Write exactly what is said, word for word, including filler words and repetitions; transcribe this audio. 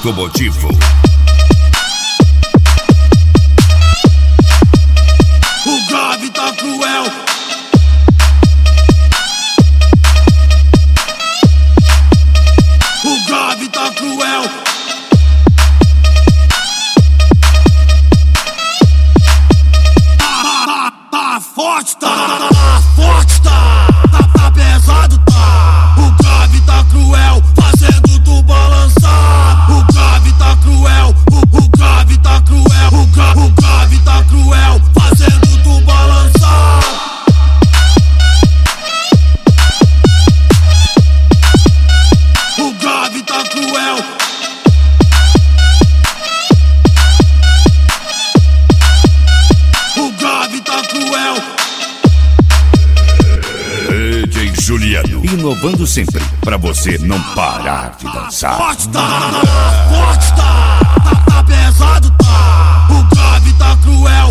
automotivo. O grave tá cruel. O grave tá cruel. Tá, tá, tá forte, tá, tá forte, tá, tá, tá pesado, tá. O grave tá cruel, fazendo tu balançar. O grave tá cruel, o, o grave tá cruel. O, gra, o grave tá cruel, fazendo tu balançar. O grave tá cruel. O grave tá cruel. D J Juliano, inovando sempre, pra você não parar de dançar. Forte tá, forte tá, tá, tá pesado tá. O grave tá cruel.